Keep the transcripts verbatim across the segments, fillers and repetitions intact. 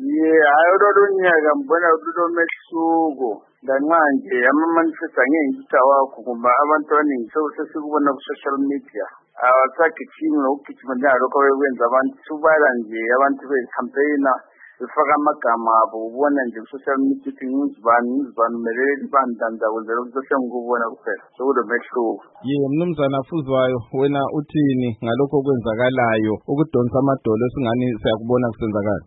Yeah, ayololunyaka mbona kulomehluko ngamanje ama-manifest angengita wakho kumba abantu abaningi sesikubona ku-social media awasagijimi ngokugijima njalokho bekwenza abantu subala nje abantu becampaigner befaka amagama abo ubona nje ku-social media ukuthi ngizibani ngizibani umelele ibandla kwenzela ukuthi sengikubona kuphela sekulomehluko. Yebo mnumzana Fuzwayo, wena uthini ngalokho okwenzakalayo ukudonsa amadolo esingani siyakubona kusenzakala?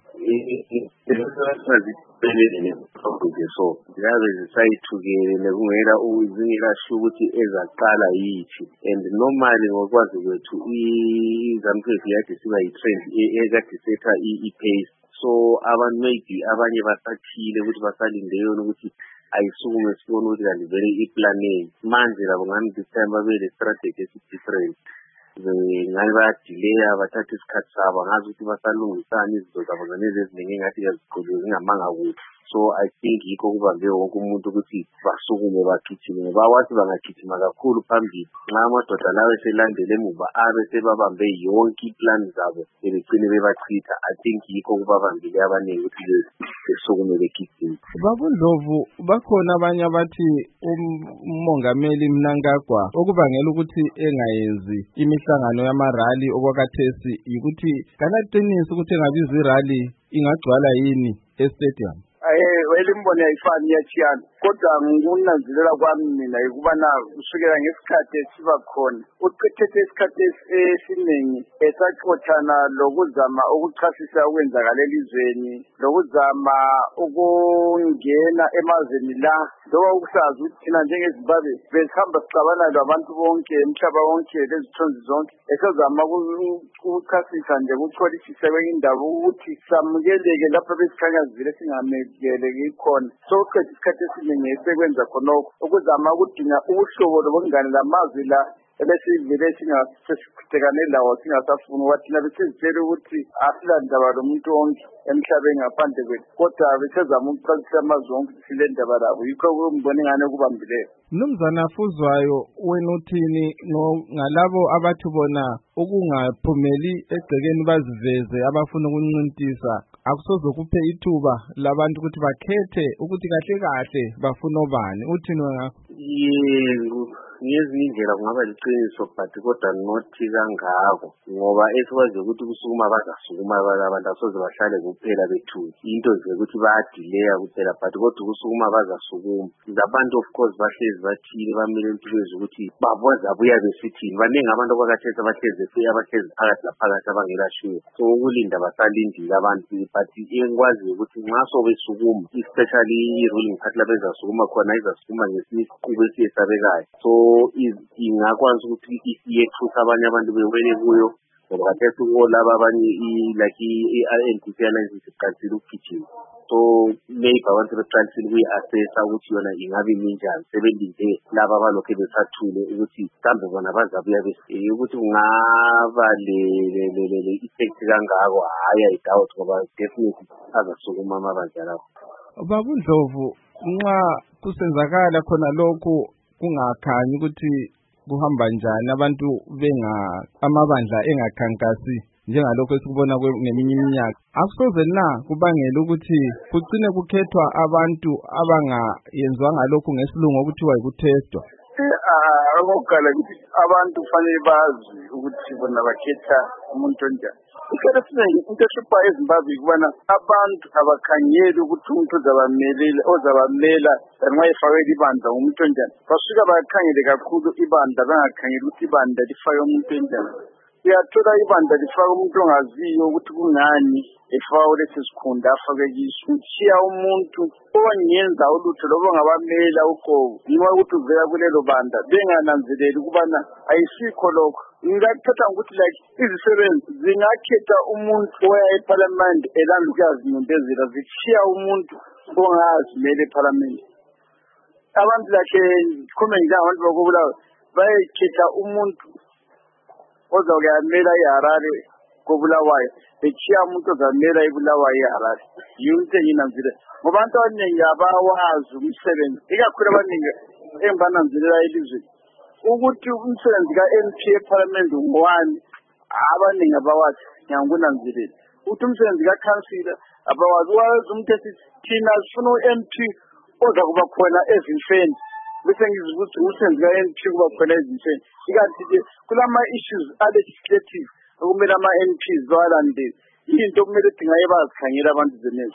So ngabe zisayithukele kungela uzingelasho ukuthi ezaqala yithi and normally ngokwazi kwethu izamphezi yathi siba yi-trend ekade setha i-pace. So abantu maybe abanye basathile ukuthi basalinde yona ukuthi ayisukume sibone ukuthi kanti vele i-planning manje labo ngani this time babele strategy esi-different ngani bayadileya bathatha isikhathi sabo ngazi ukuthi basalungisana izinto zabo zanezi eziningi engathi yaziqokiwe zingamanga kuthi. So I think yikho kubambe wonke umuntu ukuthi basukume bagijime bawathi bangagijima kakhulu phambili nxa amadoda lawo eselandela emuva abe sebabambe yonke iplan zabo ebegcine bebachitha. I think yikho kubabambile abaningi ukuthi besukume begijime. Babundlovu, bakhona abanye abathi umongameli Mnangagwa okubangela ukuthi engayenzi imihlangano yamarali okwakathesi yikuthi kanaqinisa ukuthi engabiza irali ingagcwala yini estadium. Eh welimbone ayifani yachiyana kodwa ngunanzilela kwami mina ukubana usukela ngesikhathi esiba khona uqethethe isikhathi esiningi esaxoxana lokuzama ukuchasisa okwenzakala elizweni lokuzama ukungena emazweni la ngoba ukusazi ukuthi thina njengeZimbabwe besihamba sixabana labantu bonke emhlaba wonke lezithonzi zonke esazama ukuchasisa nje ukutholisisa kwenye indaba ukuthi samukeleke lapha besikhanyazile singamekele khona. So isikhathi esiningi esekwenza khonokho ukuzama ukudinga ubuhlobo lobungane lamazwi la elesivele singasesiqhubekane lawo singasafuni wathina besizitshela ukuthi asilandaba lomuntu wonke emhlabeni ngaphandle kwethu kodwa besezama ukuqalisisa amazwi wonke sile ndaba labo yikho kumbona ingane kubambileyo. Mnumzana Fuzwayo, wena uthini ngalabo abathi bona ukungaphumeli egcekeni baziveze abafuna ukuncintisa akusoze kuphe ithuba labantu ukuthi bakhethe ukuthi kahle kahle bafuna obani? Uthini wena? Yebo ngezinye indlela kungaba liqiniso but kodwa nothi kangako ngoba esikwazi ukuthi kusukuma bazasukuma abantu asoze bahlale kuphela bethuthi into nje ukuthi bayadileya kuphela but kodwa kusukuma bazasukuma abantu of course bahlezi bathile bamile empilweni ukuthi baboza buya besithini baningi abantu abakathetha bahlezi efuya bahlezi phakathi laphakathi abangelashiwe. So ukulinda basalindile abantu but engikwazi ukuthi nxa sobesukuma especially i-ruling party labezasukuma khona izasukuma ngesiqubu esiyesabekayo. So ingakwazi ukuthi iyethutha abanye abantu bewele kuyo ngoba kathesi laba abanye like i-R N P alliance isiqalisile ukugijima. So maybe abantu beqalisile ukuyi-assessa ukuthi yona ingabe minjani sebelinde laba abalokhu besathule ukuthi mhlawumbe bona bazabuya besiye ukuthi kungaba le-effect kangako hhayi ayidoubt ngoba definitely azasukuma amabandla lapho. Babundlovu, nxa kusenzakala khona lokhu kungakhanyi ukuthi kuhamba njani abantu benga amabandla engakhankasi njengalokho esikubona ngeminye iminyaka akusoze na kubangela ukuthi kugcine kukhethwa abantu abangayenziwa ngalokho ngesilungu okuthiwa yikutestwa? Eh okukala abantu fanele bazi ukuthi bona bakhetha umuntu onjani. Isikhathi esiningi into ehlupha eZimbabwe kubana abantu abakhangeli ukuthi umuntu ozabamela ozabamela nxa efakwe ibandla umuntu onjani. Basuka bakhangele kakhulu ibandla bangakhangeli ukuthi ibandla lifake umuntu onjani. Uyathola ibandla lifaka umuntu ongaziyo ukuthi kungani efaka lesi sikhunda afake kiso utshiya umuntu ongenza ulutho lobo ngabamela uqobo noma ukuthi uvela kulelo banda bengananzeleli ukubana ayisikho lokho. Ngakuthatha ukuthi like izisebenzi zingakhetha umuntu oya eParliament elanda ukuyazinyembezela zitshiya umuntu ongazimele eParliament. Abantu lakhe comment abantu bakubulawa bayekhetha umuntu ozawuyamela iHarare kobulawayo betshiya umuntu ozamela ibulawayo iHarare. Yonke yinanzile ngoba abantu abaningi abawazi umsebenzi ikakhulu abaningi embananzelela elizweni ukuthi umsebenzi ka-M P eParliament ngowani abaningi abawazi ngiyangunanzelela ukuthi umsebenzi kakhansila abawazi wazi umuntu esithi thina sifuna u-M P oza kuba khona ezimfeni bese ngizibuthi umsebenzi ka-M P kuba khona ezimfeni ikanti-ke kulama-issues a-legislative okumele ama-M Ps bawalandele into okumele dingaye bazikhangela abantu zemezi